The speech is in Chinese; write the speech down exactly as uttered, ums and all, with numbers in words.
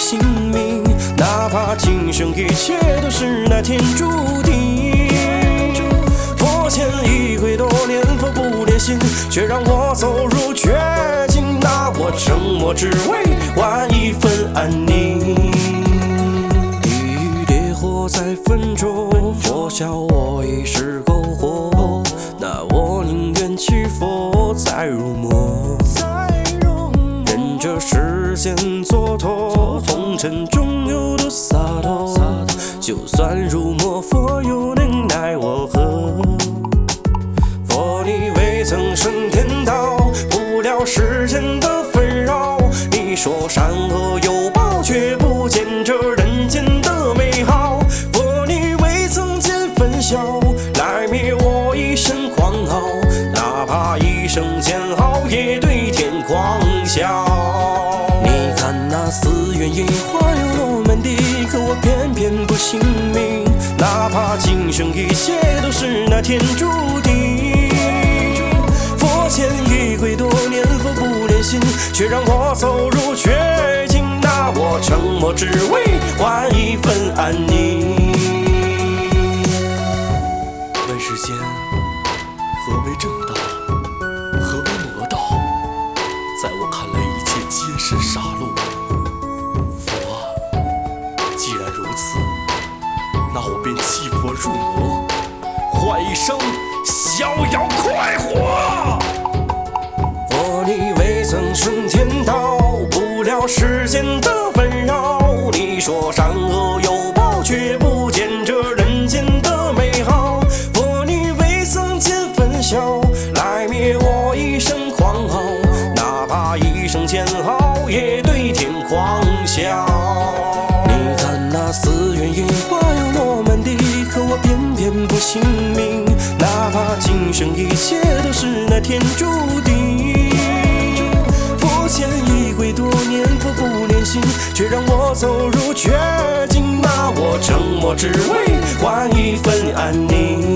信命，哪怕今生一切都是那天注定。佛前已归多年，佛不连心，却让我走入绝境。那我沉默只为换一份安宁。地狱烈火在焚灼，佛笑我已是篝火。那我宁愿弃佛再入魔，任这世间蹉跎，红尘中有多洒脱。就算入魔，佛又能奈我何？佛你未曾升天道，不了世间的纷扰。你说善恶有报，却不见这人间的美好。佛你未曾见分晓，来灭我一身狂傲。哪怕一生煎熬，也对天狂笑。你看那寺院樱花有落满地，可我偏偏不信命。哪怕今生一切都是那天注定。佛前已归多年，佛不连心，却让我走入绝境。那我沉默只为换一份安宁。 问世间何为正道，何为魔道？在我看来，一切皆是傻路。佛啊，既然如此，那我便弃佛入魔，换一生逍遥快活。 佛你未曾升天道，不了世间的纷扰。你说善恶有报，却不见这人间的美好。佛你未曾见分晓，来灭我一身狂傲。哪怕一生煎熬，也对天狂笑。你看那寺院樱花又落满地，可我偏偏不信命。哪怕今生一切都是那天注定。佛前已归多年，佛不连心，却让我走入绝境。那我沉默只为换一份安宁。